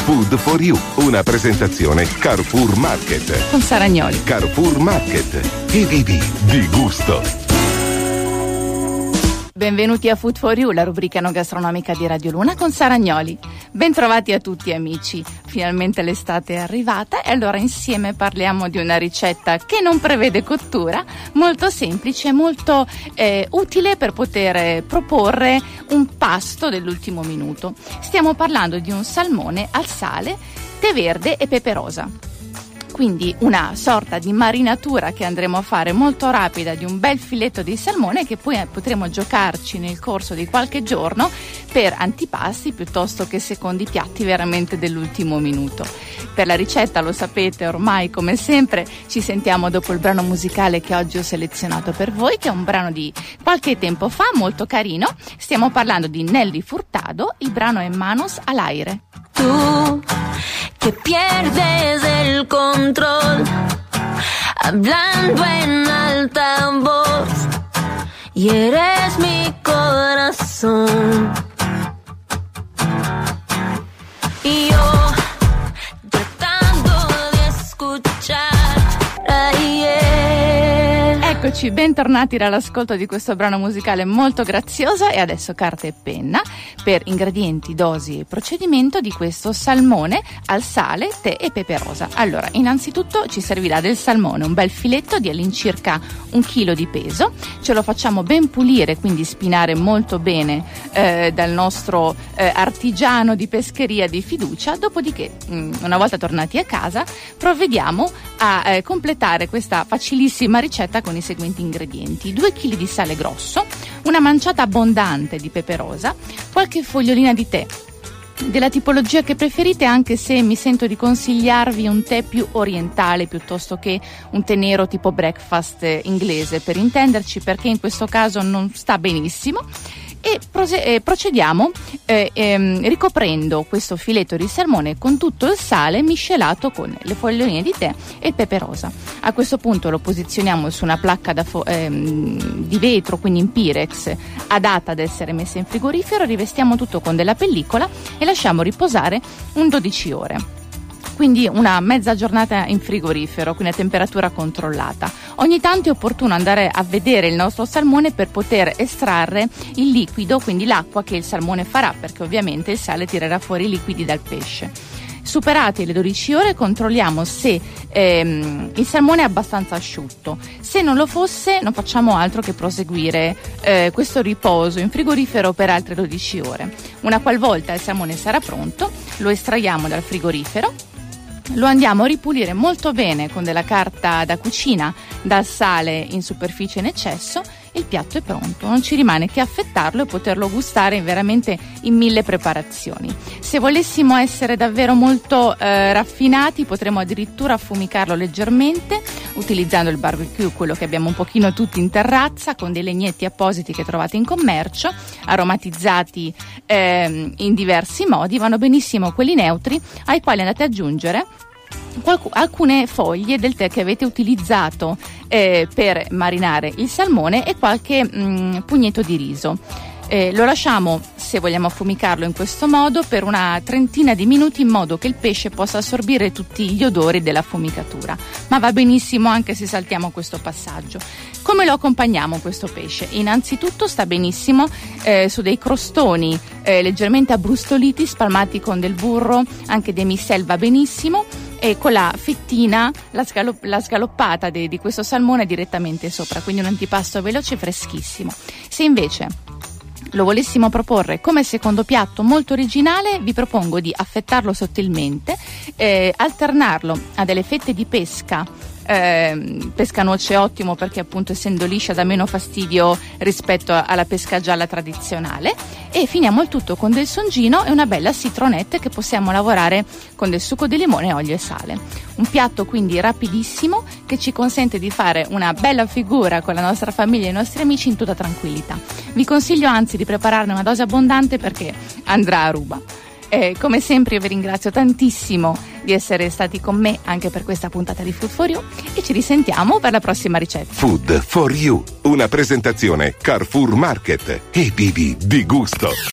Food for You, una presentazione Carrefour Market. Con Saragnoli. Carrefour Market. E vivi di gusto. Benvenuti a Food for You, la rubrica enogastronomica di Radio Luna con Saragnoli. Bentrovati a tutti amici, finalmente l'estate è arrivata e allora insieme parliamo di una ricetta che non prevede cottura, molto semplice e molto utile per poter proporre un pasto dell'ultimo minuto. Stiamo parlando di un salmone al sale, tè verde e pepe rosa. Quindi una sorta di marinatura che andremo a fare molto rapida di un bel filetto di salmone che poi potremo giocarci nel corso di qualche giorno per antipasti piuttosto che secondi piatti veramente dell'ultimo minuto. Per la ricetta, lo sapete ormai come sempre, ci sentiamo dopo il brano musicale che oggi ho selezionato per voi, che è un brano di qualche tempo fa, molto carino. Stiamo parlando di Nelly Furtado, il brano è Manos al aire. Tú que pierdes el control, hablando en alta voz, y eres mi corazón. Y yo tratando de escuchar, Eccoci, bentornati dall'ascolto di questo brano musicale molto grazioso e adesso carta e penna per ingredienti, dosi e procedimento di questo salmone al sale, tè e pepe rosa. Allora, innanzitutto ci servirà del salmone, un bel filetto di all'incirca 1 chilo di peso, ce lo facciamo ben pulire, quindi spinare molto bene dal nostro artigiano di pescheria di fiducia, dopodiché una volta tornati a casa provvediamo a completare questa facilissima ricetta con i seguenti ingredienti: 2 kg di sale grosso, una manciata abbondante di pepe rosa, qualche fogliolina di tè della tipologia che preferite, anche se mi sento di consigliarvi un tè più orientale piuttosto che un tè nero tipo breakfast inglese, per intenderci, perché in questo caso non sta benissimo. E procediamo ricoprendo questo filetto di salmone con tutto il sale miscelato con le foglioline di tè e il pepe rosa. A questo punto lo posizioniamo su una placca di vetro, quindi in Pirex, adatta ad essere messa in frigorifero, rivestiamo tutto con della pellicola e lasciamo riposare 12 ore. Quindi una mezza giornata in frigorifero, quindi a temperatura controllata. Ogni tanto è opportuno andare a vedere il nostro salmone per poter estrarre il liquido, quindi l'acqua che il salmone farà, perché ovviamente il sale tirerà fuori i liquidi dal pesce. Superate le 12 ore controlliamo se il salmone è abbastanza asciutto. Se non lo fosse non facciamo altro che proseguire questo riposo in frigorifero per altre 12 ore. Una qualvolta il salmone sarà pronto, lo estraiamo dal frigorifero, lo andiamo a ripulire molto bene con della carta da cucina dal sale in superficie in eccesso. Il piatto è pronto, non ci rimane che affettarlo e poterlo gustare veramente in 1000 preparazioni. Se volessimo essere davvero molto raffinati, potremmo addirittura affumicarlo leggermente utilizzando il barbecue, quello che abbiamo un pochino tutti in terrazza, con dei legnetti appositi che trovate in commercio, aromatizzati in diversi modi. Vanno benissimo quelli neutri, ai quali andate ad aggiungere alcune foglie del tè che avete utilizzato per marinare il salmone e qualche pugnetto di riso. Lo lasciamo, se vogliamo affumicarlo in questo modo, per una trentina di minuti, in modo che il pesce possa assorbire tutti gli odori dell'affumicatura, ma va benissimo anche se saltiamo questo passaggio. Come lo accompagniamo questo pesce? Innanzitutto sta benissimo su dei crostoni leggermente abbrustoliti, spalmati con del burro, anche demi-sel va benissimo, e con la fettina, la scaloppata di questo salmone direttamente sopra, quindi un antipasto veloce e freschissimo. Se invece lo volessimo proporre come secondo piatto molto originale, vi propongo di affettarlo sottilmente, alternarlo a delle fette di pesca noce ottimo, perché appunto essendo liscia dà meno fastidio rispetto alla pesca gialla tradizionale, e finiamo il tutto con del songino e una bella citronette che possiamo lavorare con del succo di limone, olio e sale. Un piatto quindi rapidissimo che ci consente di fare una bella figura con la nostra famiglia e i nostri amici in tutta tranquillità. Vi consiglio anzi di prepararne una dose abbondante perché andrà a ruba. Come sempre io vi ringrazio tantissimo di essere stati con me anche per questa puntata di Food for You e ci risentiamo per la prossima ricetta. Food for You, una presentazione Carrefour Market e vivi di gusto.